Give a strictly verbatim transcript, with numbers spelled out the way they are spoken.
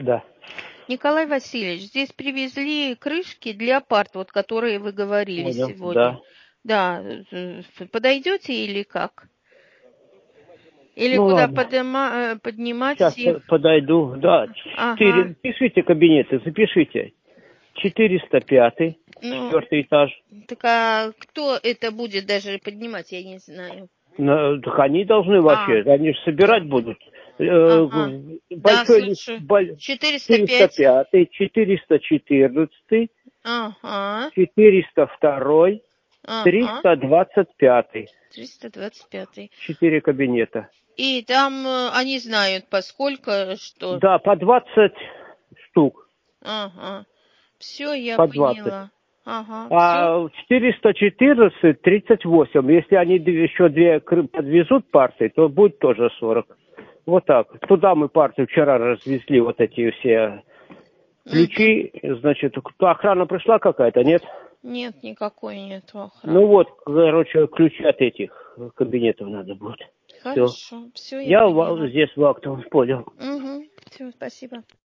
Да. Николай Васильевич, здесь привезли крышки для парт, вот которые вы говорили Понял, сегодня. да. Да, подойдете или как? Или Ну куда ладно. подыма, поднимать Сейчас их? подойду. Да, Ага. четыре. Пишите кабинеты, запишите. четыреста пятый, Ну, четвертый этаж. так а кто это будет даже поднимать, я не знаю. На- так они должны А, вообще, они же собирать будут. Э, ага. Да, Большой лист, слушаю. боль- четыреста четыреста пять. пятый, четыреста четырнадцатый, Ага. четыреста второй, Ага. триста двадцать пятый. триста двадцать пятый. Четыре кабинета. И там э, они знают, поскольку что. Да, по двадцать штук. Ага. Все, я По двадцать. поняла. Ага. Все. А четыреста четырнадцать, тридцать восемь. Если они д- еще две кры- подвезут парты, то будет тоже сорок. Вот так. Туда мы парты вчера развезли, вот эти все ключи. Значит, кто- охрана пришла какая-то, нет? Нет, никакой нет Ну охраны. вот, короче, ключи от этих кабинетов надо будет. Все. Хорошо. Все, я Я в- поняла. здесь в актовом понял. Угу. Все, спасибо.